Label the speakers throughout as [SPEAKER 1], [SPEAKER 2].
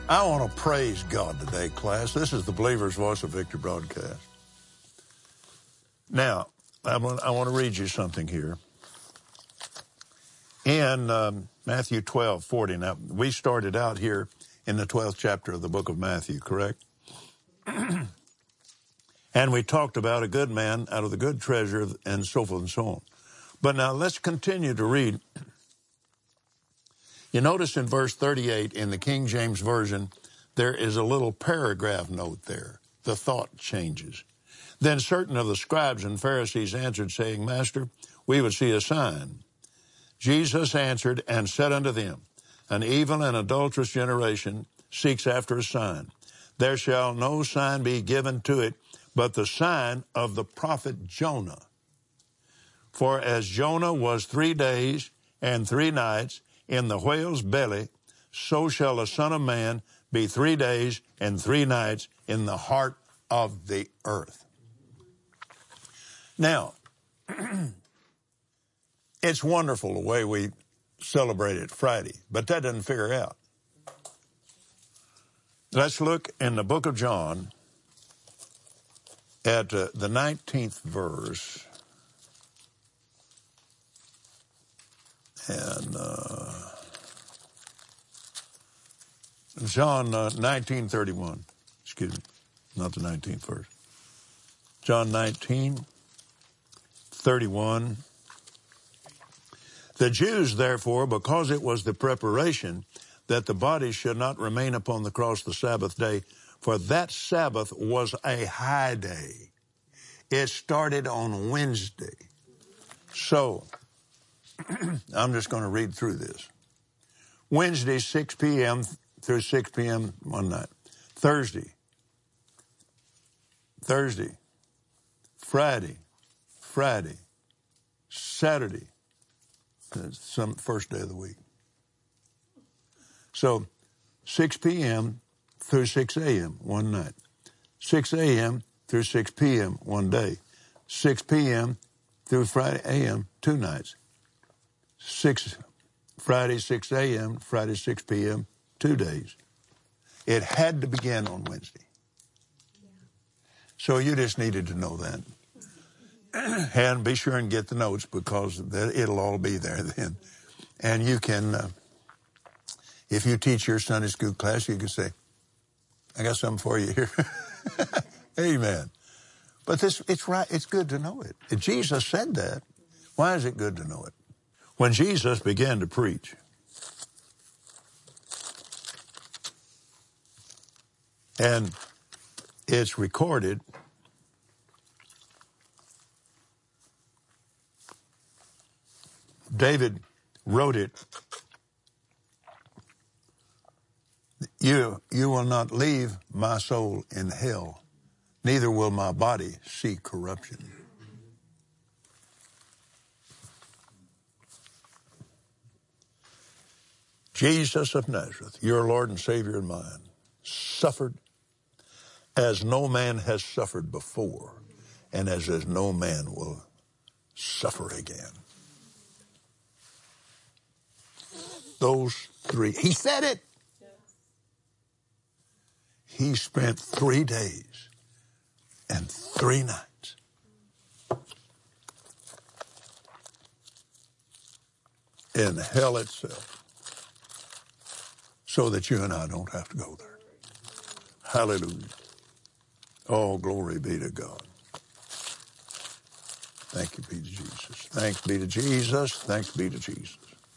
[SPEAKER 1] I want to praise God today, class. This is the Believer's Voice of Victory broadcast. Now, I want to read you something here. In Matthew 12:40. Now, we started out here in the 12th chapter of the book of Matthew, correct? And we talked about a good man out of the good treasure and so forth and so on. But now let's continue to read. You notice in verse 38 in the King James Version, there is a little paragraph note there. The thought changes. Then certain of the scribes and Pharisees answered, saying, Master, we would see a sign. Jesus answered and said unto them, An evil and adulterous generation seeks after a sign. There shall no sign be given to it, but the sign of the prophet Jonah. For as Jonah was 3 days and 3 nights in the whale's belly, so shall the Son of Man be 3 days and 3 nights in the heart of the earth. Now, it's wonderful the way we celebrated Friday, but that doesn't figure out. Let's look in the book of John at the 19th verse. And John 19:31. Excuse me, not the 19th verse. John 19:31. The Jews, therefore, because it was the preparation that the body should not remain upon the cross the Sabbath day, for that Sabbath was a high day. It started on Wednesday. So, I'm just going to read through this. Wednesday, 6 p.m. through 6 p.m. one night. Thursday, Friday, Saturday, some first day of the week. So 6 p.m. through 6 a.m. one night. 6 a.m. through 6 p.m. one day. 6 p.m. through Friday a.m. 2 nights. Friday 6 a.m., Friday 6 p.m., 2 days. It had to begin on Wednesday. So you just needed to know that. And be sure and get the notes because it'll all be there then. And you can, if you teach your Sunday school class, you can say, I got something for you here. Amen. But it's right. It's good to know it. If Jesus said that, why is it good to know it? When Jesus began to preach, and it's recorded, David wrote it, You will not leave my soul in hell, neither will my body see corruption. Jesus of Nazareth, your Lord and Savior and mine, suffered as no man has suffered before, and as no man will suffer again. Those 3, he said it. He spent 3 days and 3 nights in hell itself, so that you and I don't have to go there. Hallelujah. Oh, glory be to God. Thank you be to Jesus. Thanks be to Jesus. Thanks be to Jesus.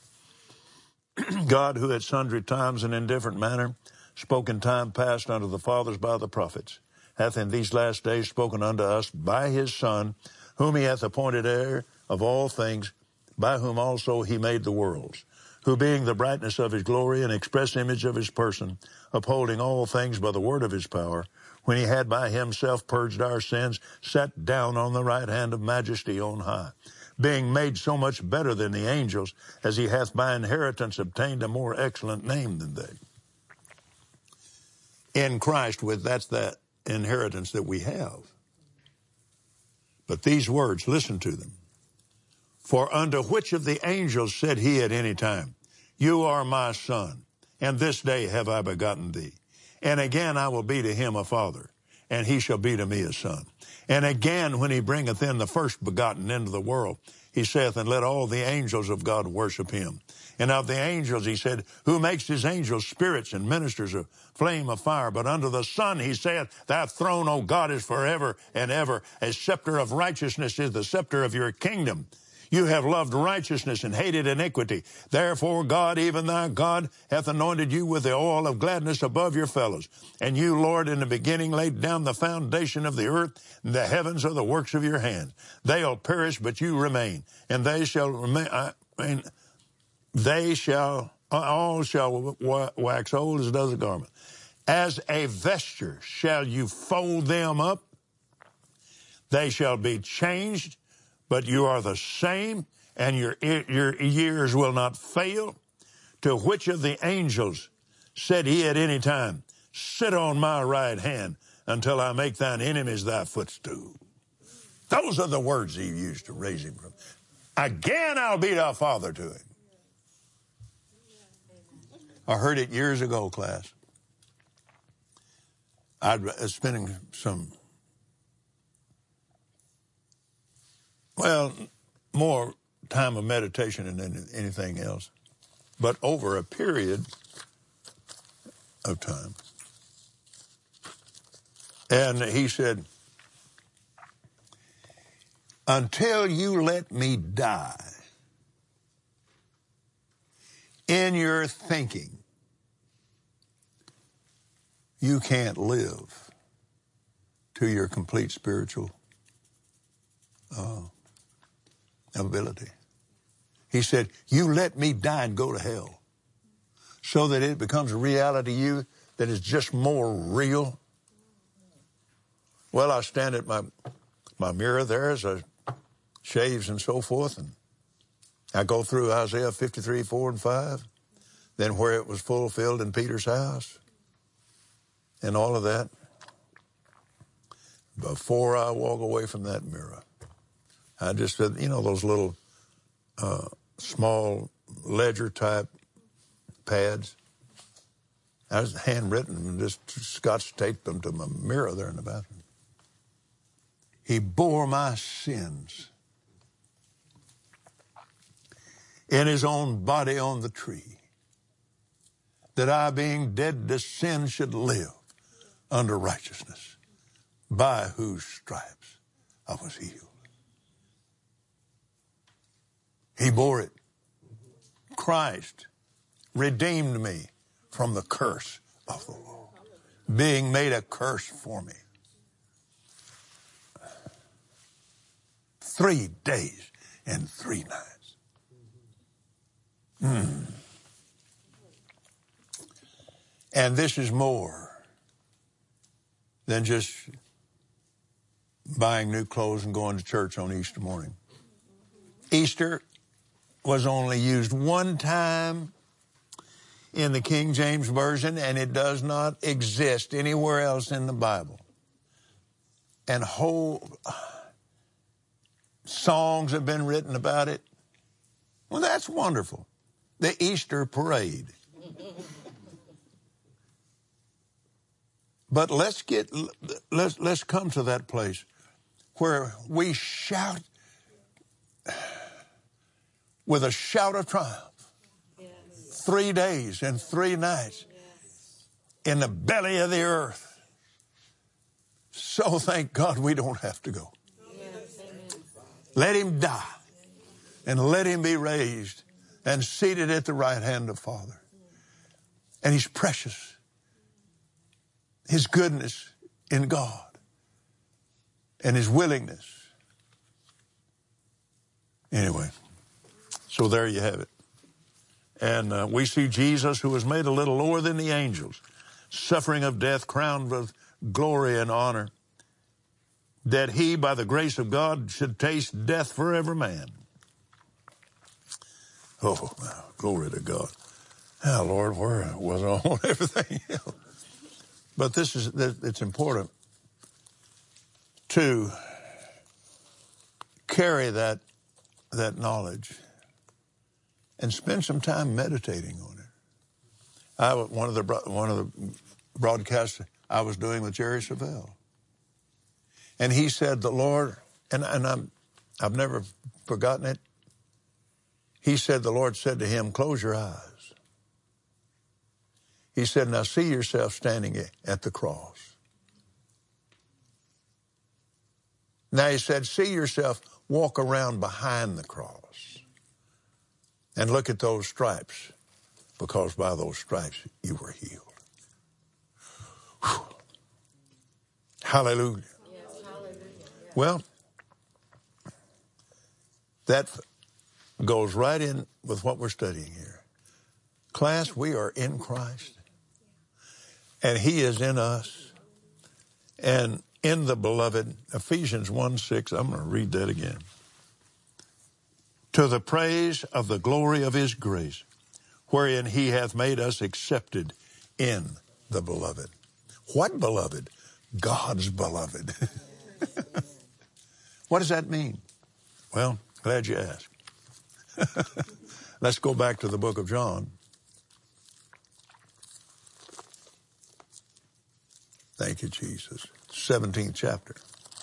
[SPEAKER 1] God, who at sundry times and in different manner spoke in time past unto the fathers by the prophets, hath in these last days spoken unto us by his Son, whom he hath appointed heir of all things, by whom also he made the worlds, who being the brightness of his glory and express image of his person, upholding all things by the word of his power, when he had by himself purged our sins, sat down on the right hand of majesty on high, being made so much better than the angels, as he hath by inheritance obtained a more excellent name than they. In Christ, that's that inheritance that we have. But these words, listen to them. For unto which of the angels said he at any time, You are my son, and this day have I begotten thee? And again I will be to him a father, and he shall be to me a son. And again, when he bringeth in the first begotten into the world, he saith, and let all the angels of God worship him. And of the angels, he said, who makes his angels spirits and ministers a flame of fire. But unto the Son, he saith, thy throne, O God, is forever and ever. A scepter of righteousness is the scepter of your kingdom. You have loved righteousness and hated iniquity. Therefore God, even thy God, hath anointed you with the oil of gladness above your fellows. And you, Lord, in the beginning laid down the foundation of the earth, and the heavens are the works of your hand. They'll perish, but you remain. And they shall remain, all shall wax old as does a garment. As a vesture shall you fold them up. They shall be changed, but you are the same, and your years will not fail. To which of the angels said he at any time, sit on my right hand until I make thine enemies thy footstool? Those are the words he used to raise him from. Again, I'll be thy father to him. I heard it years ago, class. I was spending more time of meditation than anything else, but over a period of time. And he said, until you let me die in your thinking, you can't live to your complete spiritual ability. He said, you let me die and go to hell so that it becomes a reality to you that is just more real. Well, I stand at my mirror there as I shaves and so forth, and I go through Isaiah 53, 4 and 5, then where it was fulfilled in Peter's house, and all of that. Before I walk away from that mirror, I just said, those little small ledger type pads. I was handwritten and just scotch taped them to my mirror there in the bathroom. He bore my sins in his own body on the tree, that I, being dead to sin, should live under righteousness, by whose stripes I was healed. He bore it. Christ redeemed me from the curse of the law, being made a curse for me. 3 days and 3 nights. And this is more than just buying new clothes and going to church on Easter morning. Easter was only used one time in the King James Version, and it does not exist anywhere else in the Bible. And whole songs have been written about it. Well, that's wonderful. The Easter parade. But let's come to that place where we shout with a shout of triumph. Yes. 3 days and 3 nights. Yes. In the belly of the earth. So thank God we don't have to go. Yes. Let him die and let him be raised and seated at the right hand of Father. And he's precious. His goodness in God and his willingness. Anyway, so there you have it. And we see Jesus, who was made a little lower than the angels, suffering of death, crowned with glory and honor, that he, by the grace of God, should taste death for every man. Oh, glory to God. Oh, Lord, where was I on everything else? But it's important to carry that knowledge and spend some time meditating on it. One of the broadcast I was doing with Jerry Savelle. And he said, the Lord, and I've never forgotten it. He said, the Lord said to him, close your eyes. He said, now see yourself standing at the cross. Now he said, see yourself walk around behind the cross and look at those stripes, because by those stripes you were healed. Whew. Hallelujah.
[SPEAKER 2] Yes, hallelujah. Yes.
[SPEAKER 1] Well, that goes right in with what we're studying here. Class, we are in Christ, and he is in us, and in the beloved. Ephesians 1:6, I'm going to read that again. To the praise of the glory of his grace, wherein he hath made us accepted in the beloved. What beloved? God's beloved. What does that mean? Well, glad you asked. Let's go back to the book of John. Thank you, Jesus. 17th chapter.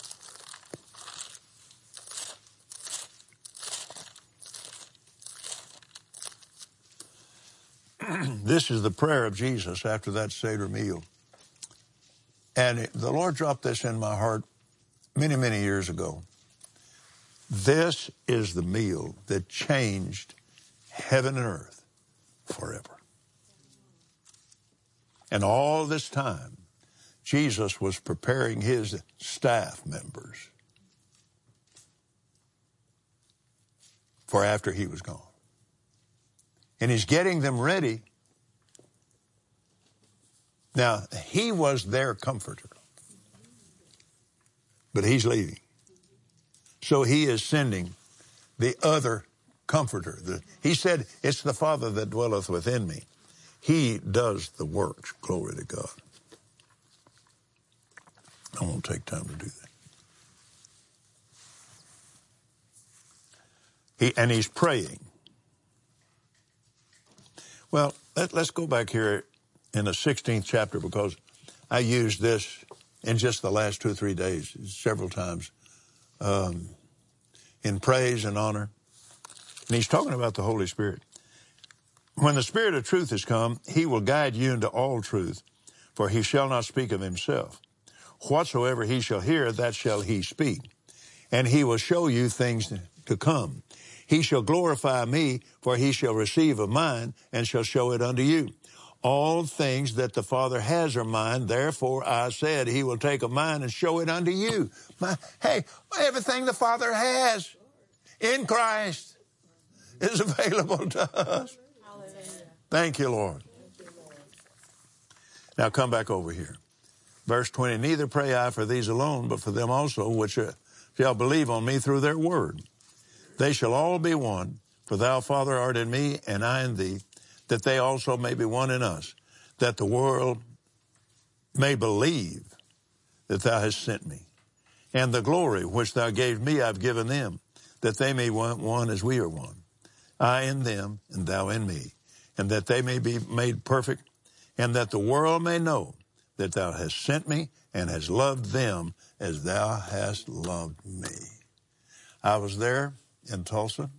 [SPEAKER 1] This is the prayer of Jesus after that Seder meal. And the Lord dropped this in my heart many, many years ago. This is the meal that changed heaven and earth forever. And all this time, Jesus was preparing his staff members for after he was gone. And he's getting them ready. Now, he was their comforter, but he's leaving. So he is sending the other comforter. He said, it's the Father that dwelleth within me. He does the works. Glory to God. I won't take time to do that. And he's praying. Well, let's go back here in the 16th chapter, because I used this in just the last 2 or 3 days several times in praise and honor. And he's talking about the Holy Spirit. When the Spirit of truth is come, he will guide you into all truth, for he shall not speak of himself. Whatsoever he shall hear, that shall he speak. And he will show you things to come. He shall glorify me, for he shall receive of mine, and shall show it unto you. All things that the Father has are mine, therefore I said he will take of mine and show it unto you. Hey, everything the Father has in Christ is available to us.
[SPEAKER 2] Hallelujah.
[SPEAKER 1] Thank you, Lord. Now come back over here. Verse 20, neither pray I for these alone, but for them also which shall believe on me through their word. They shall all be one, for thou, Father, art in me, and I in thee, that they also may be one in us, that the world may believe that thou hast sent me. And the glory which thou gavest me I've given them, that they may be one as we are one. I in them, and thou in me, and that they may be made perfect, and that the world may know that thou hast sent me, and hast loved them as thou hast loved me. I was there in Tulsa,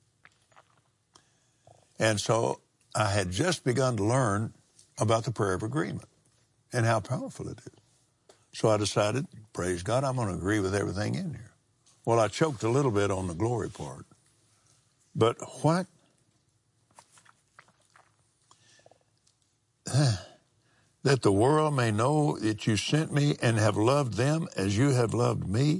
[SPEAKER 1] and so I had just begun to learn about the prayer of agreement and how powerful it is. So I decided, praise God, I'm going to agree with everything in here. Well, I choked a little bit on the glory part. But what? That the world may know that you sent me and have loved them as you have loved me.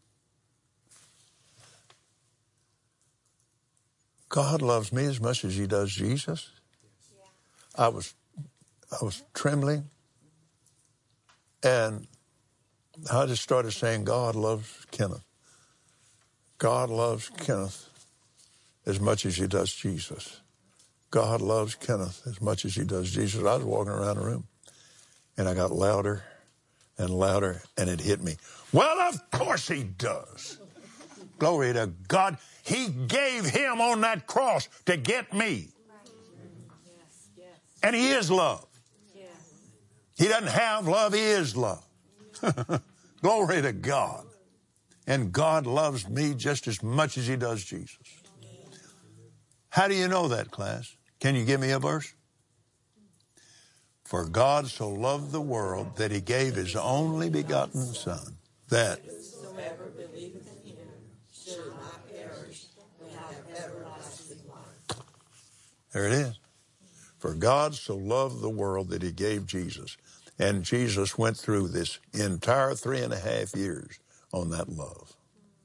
[SPEAKER 1] God loves me as much as he does Jesus. I was trembling, and I just started saying, God loves Kenneth. God loves Kenneth as much as he does Jesus. God loves Kenneth as much as he does Jesus. I was walking around the room, and I got louder and louder, and it hit me. Well, of course he does. Glory to God. He gave him on that cross to get me. And he is love. He doesn't have love, he is love. Glory to God. And God loves me just as much as he does Jesus. How do you know that, class? Can you give me a verse? For God so loved the world that he gave his only begotten Son, that
[SPEAKER 2] whosoever believeth in him should not perish, but have everlasting life.
[SPEAKER 1] there it is. For God so loved the world that he gave Jesus. And Jesus went through this entire 3.5 years on that love.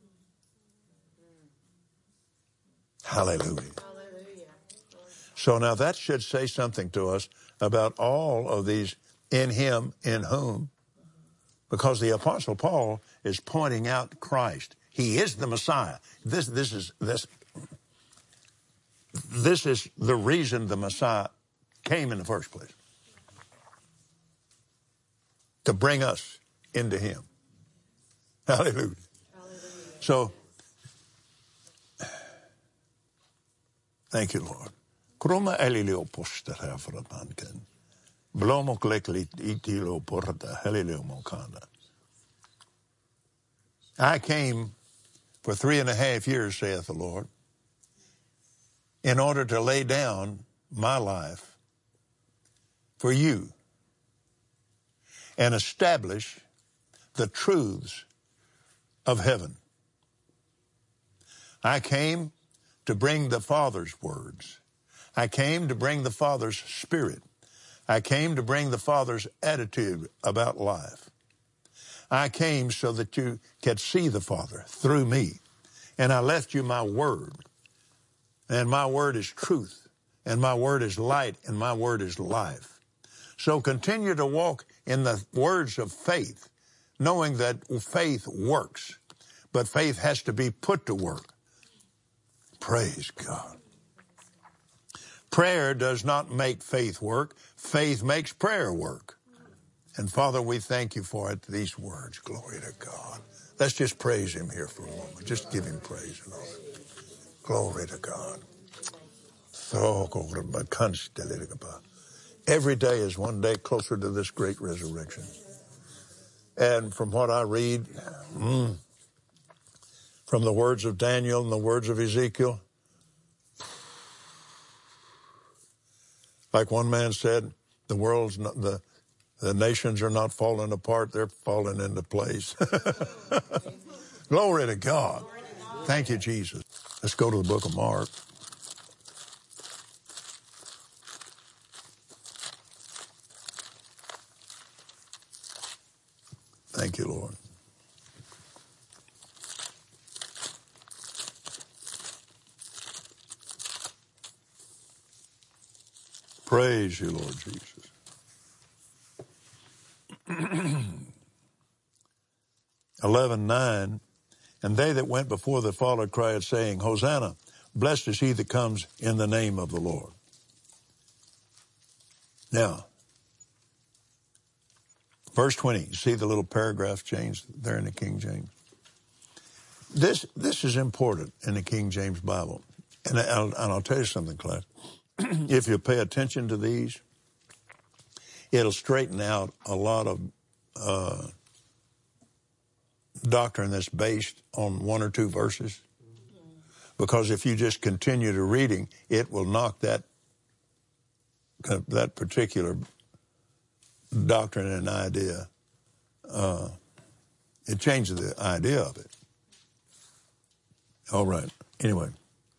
[SPEAKER 1] Hallelujah.
[SPEAKER 2] Hallelujah.
[SPEAKER 1] So now that should say something to us about all of these in him, in whom, because the Apostle Paul is pointing out Christ. He is the Messiah. This is the reason the Messiah came in the first place. To bring us into him. Hallelujah.
[SPEAKER 2] Hallelujah.
[SPEAKER 1] So, thank you, Lord. Kroma elilio postera frabanken. Blomo kleklit itilo porta helilio mokanda. I came for 3.5 years, saith the Lord, in order to lay down my life for you and establish the truths of heaven. I came to bring the Father's words. I came to bring the Father's spirit. I came to bring the Father's attitude about life. I came so that you could see the Father through me. And I left you my word. And my word is truth. And my word is light. And my word is life. So continue to walk in the words of faith, knowing that faith works. But faith has to be put to work. Praise God. Prayer does not make faith work. Faith makes prayer work. And Father, we thank you for it, these words. Glory to God. Let's just praise him here for a moment. Just give him praise, Lord. Glory to God. Every day is one day closer to this great resurrection. And from what I read, from the words of Daniel and the words of Ezekiel, like one man said, the nations are not falling apart, they're falling into place. Glory to God. Thank you, Jesus. Let's go to the book of Mark. Thank you, Lord. Praise you, Lord Jesus. 11:9, and they that went before the followed cried, saying, Hosanna, blessed is he that comes in the name of the Lord. Now, verse 20, you see the little paragraph change there in the King James? This is important in the King James Bible. And I'll tell you something, class. If you pay attention to these, it'll straighten out a lot of doctrine that's based on one or two verses. Because if you just continue to reading, it will knock that particular doctrine and idea. It changes the idea of it. All right. Anyway.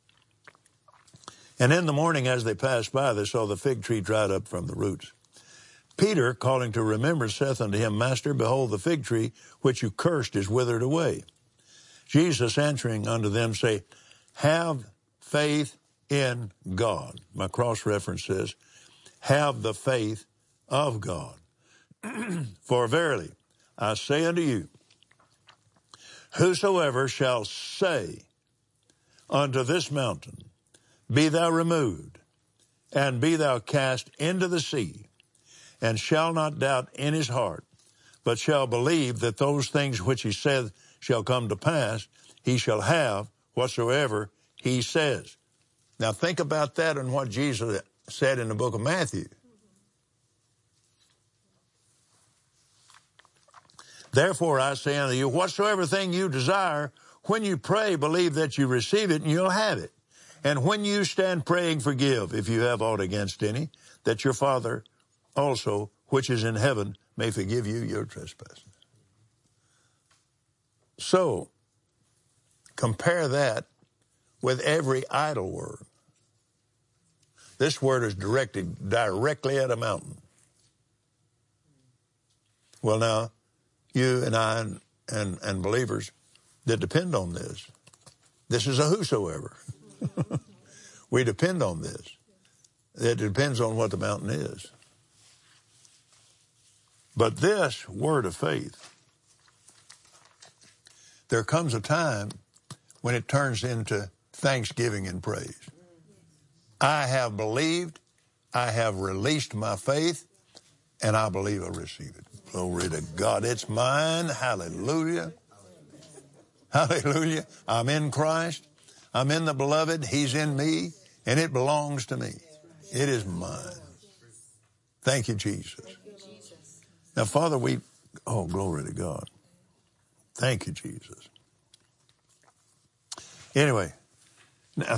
[SPEAKER 1] And in the morning as they passed by, they saw the fig tree dried up from the roots. Peter, calling to remembrance, saith unto him, Master, behold, the fig tree which you cursed is withered away. Jesus answering unto them say, have faith in God. My cross-reference says, have the faith of God. For verily, I say unto you, whosoever shall say unto this mountain, be thou removed, and be thou cast into the sea, and shall not doubt in his heart, but shall believe that those things which he saith shall come to pass, he shall have whatsoever he says. Now think about that and what Jesus said in the book of Matthew. Therefore I say unto you, whatsoever thing you desire, when you pray, believe that you receive it, and you'll have it. And when you stand praying, forgive, if you have aught against any, that your Father also, which is in heaven, may forgive you your trespasses. So, compare that with every idle word. This word is directed directly at a mountain. Well, now, you and I and believers that depend on this is a whosoever. We depend on this. It depends on what the mountain is. But this word of faith, there comes a time when it turns into thanksgiving and praise. I have believed, I have released my faith, and I believe I receive it. Glory to God. It's mine. Hallelujah. Hallelujah. I'm in Christ. I'm in the beloved. He's in me, and it belongs to me. It is mine. Thank you, Jesus. Now, Father, glory to God. Thank you, Jesus. Anyway, now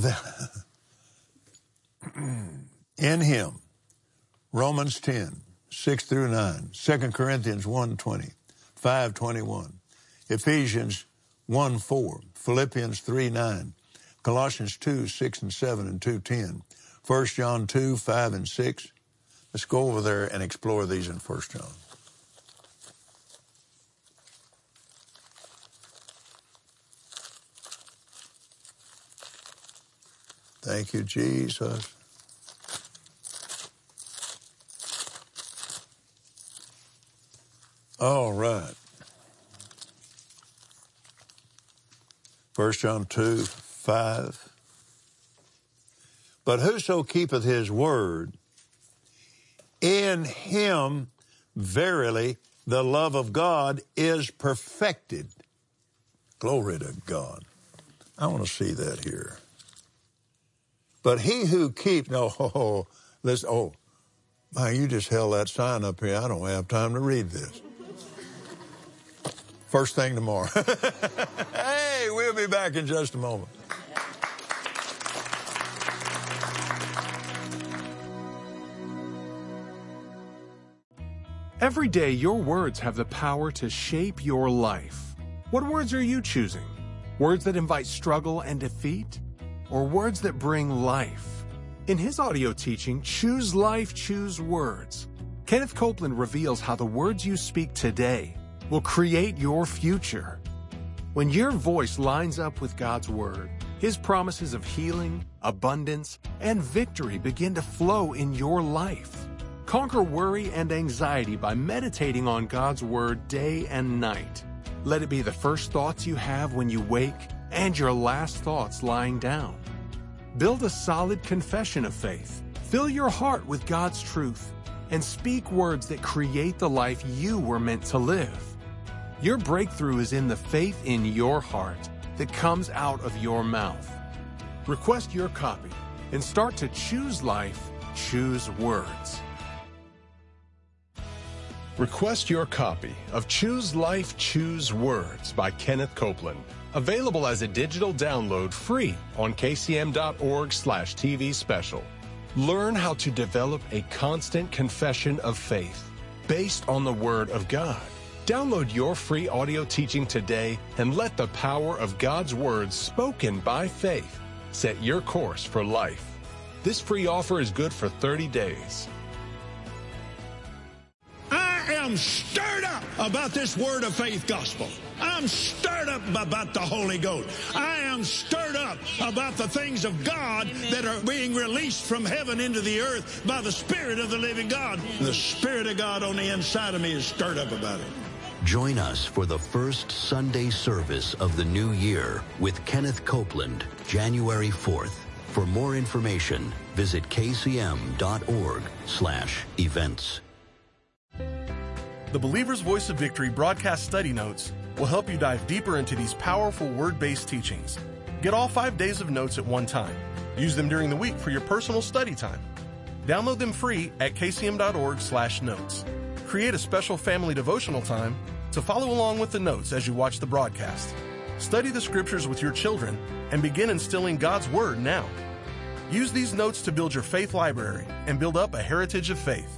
[SPEAKER 1] in him, Romans 10, 6 through 9, 2 Corinthians 1:20, 5:21, Ephesians 1:4, Philippians 3:9, Colossians 2:6 and 7 and 2:10, 1 John 2:5 and 6. Let's go over there and explore these in 1 John. Thank you, Jesus. All right. 1 John 2:5. But whoso keepeth his word, in him verily the love of God is perfected. Glory to God. I want to see that here. But he who keeps, man, you just held that sign up here. I don't have time to read this. First thing tomorrow. Hey, we'll be back in just a moment.
[SPEAKER 3] Every day, your words have the power to shape your life. What words are you choosing? Words that invite struggle and defeat? Or words that bring life? In his audio teaching, Choose Life, Choose Words, Kenneth Copeland reveals how the words you speak today will create your future. When your voice lines up with God's Word, His promises of healing, abundance, and victory begin to flow in your life. Conquer worry and anxiety by meditating on God's Word day and night. Let it be the first thoughts you have when you wake and your last thoughts lying down. Build a solid confession of faith. Fill your heart with God's truth and speak words that create the life you were meant to live. Your breakthrough is in the faith in your heart that comes out of your mouth. Request your copy and start to choose life, choose words. Request your copy of Choose Life, Choose Words by Kenneth Copeland. Available as a digital download free on kcm.org/TV special. Learn how to develop a constant confession of faith based on the Word of God. Download your free audio teaching today and let the power of God's Word spoken by faith set your course for life. This free offer is good for 30 days.
[SPEAKER 1] I am stirred up about this word of faith gospel. I'm stirred up about the Holy Ghost. I am stirred up about the things of God that are being released from heaven into the earth by the Spirit of the living God. The Spirit of God on the inside of me is stirred up about it.
[SPEAKER 4] Join us for the first Sunday service of the new year with Kenneth Copeland, January 4th. For more information, visit kcm.org/events.
[SPEAKER 5] The Believer's Voice of Victory broadcast study notes will help you dive deeper into these powerful word-based teachings. Get all 5 days of notes at one time. Use them during the week for your personal study time. Download them free at kcm.org/notes. Create a special family devotional time to follow along with the notes as you watch the broadcast. Study the scriptures with your children and begin instilling God's Word now. Use these notes to build your faith library and build up a heritage of faith.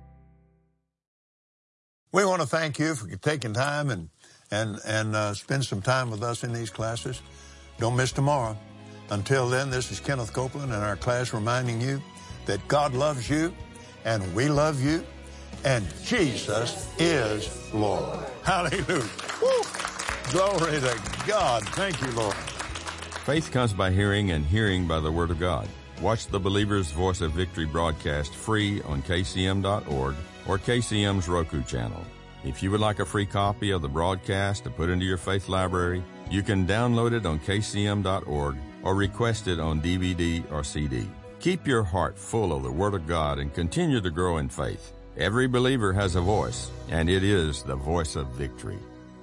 [SPEAKER 1] We want to thank you for taking time and spend some time with us in these classes. Don't miss tomorrow. Until then, this is Kenneth Copeland in our class reminding you that God loves you and we love you and Jesus is Lord. Hallelujah. Woo. Glory to God. Thank you, Lord.
[SPEAKER 6] Faith comes by hearing and hearing by the Word of God. Watch the Believer's Voice of Victory broadcast free on kcm.org or KCM's Roku channel. If you would like a free copy of the broadcast to put into your faith library, you can download it on kcm.org or request it on DVD or CD. Keep your heart full of the Word of God and continue to grow in faith. Every believer has a voice, and it is the voice of victory.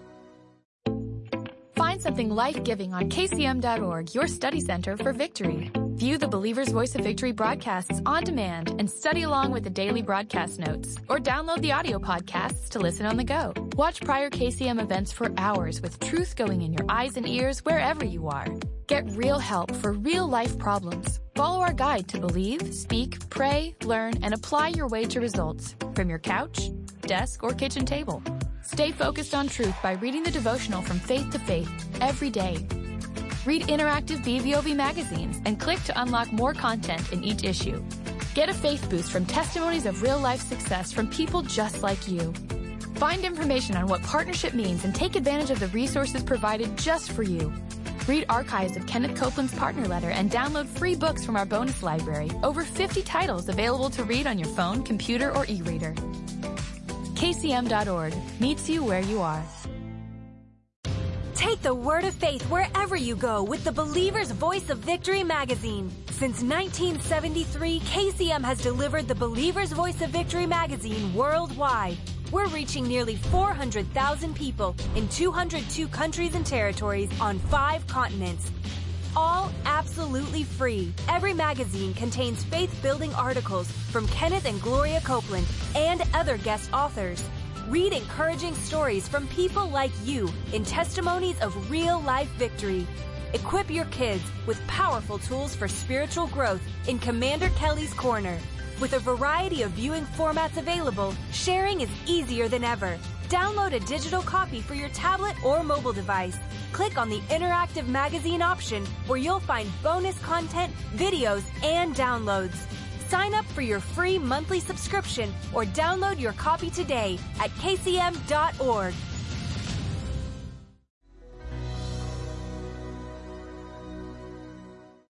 [SPEAKER 7] Find something life-giving on kcm.org, your study center for victory. View the Believer's Voice of Victory broadcasts on demand and study along with the daily broadcast notes, or download the audio podcasts to listen on the go. Watch prior KCM events for hours with truth going in your eyes and ears wherever you are. Get real help for real-life problems. Follow our guide to believe, speak, pray, learn, and apply your way to results from your couch, desk, or kitchen table. Stay focused on truth by reading the devotional From Faith to Faith every day. Read interactive BVOV magazines and click to unlock more content in each issue. Get a faith boost from testimonies of real-life success from people just like you. Find information on what partnership means and take advantage of the resources provided just for you. Read archives of Kenneth Copeland's partner letter and download free books from our bonus library. Over 50 titles available to read on your phone, computer, or e-reader. KCM.org meets you where you are.
[SPEAKER 8] Take the word of faith wherever you go with the Believer's Voice of Victory magazine. Since 1973, KCM has delivered the Believer's Voice of Victory magazine worldwide. We're reaching nearly 400,000 people in 202 countries and territories on 5 continents. All absolutely free. Every magazine contains faith-building articles from Kenneth and Gloria Copeland and other guest authors. Read encouraging stories from people like you in testimonies of real-life victory. Equip your kids with powerful tools for spiritual growth in Commander Kelly's Corner. With a variety of viewing formats available, sharing is easier than ever. Download a digital copy for your tablet or mobile device. Click on the interactive magazine option where you'll find bonus content, videos, and downloads. Sign up for your free monthly subscription or download your copy today at kcm.org.